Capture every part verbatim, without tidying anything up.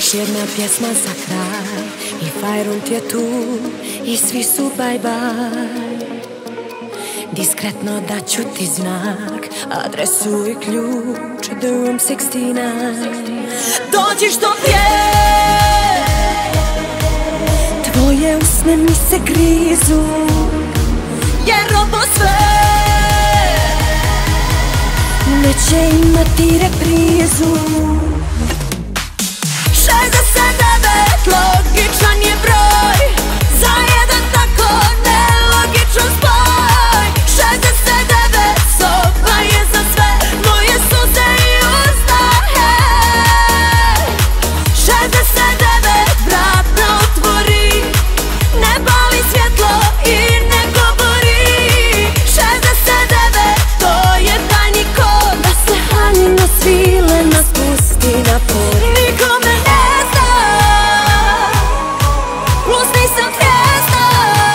Još jedna pjesma za kraj i Fajrunt je tu i svi su bye bye. Diskretno daću ti znak, adresu i ključ, The Room šezdeset devet. Dođi što prije, tvoje usne mi se grizu, jer ovo sve neće imati reprizu. Šezdeset devet logičan je broj za jedan tako nelogičan spoj. Šezdeset devet soba je za sve moje suze i uzdahe. Šezdeset devet vrata otvori, ne pali svjetlo i ne govori. Šezdeset devet to je tajni kod, da se Hanina svilena spusti na pod. Nikome ne zna, plus nisam zvijezda,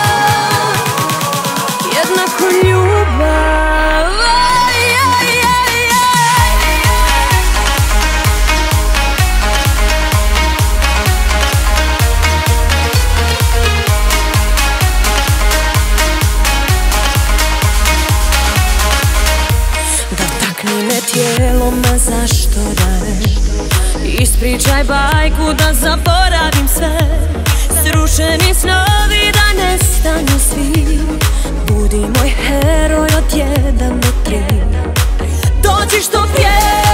jednako ljubav. Aj, aj, aj, aj. Dotakni me tijelom, a zašto da ne? Ispričaj bajku da zaboravim sve, srušeni snovi da nestanu svi. Budi moj heroj od jedan do tri. Dođi što prije,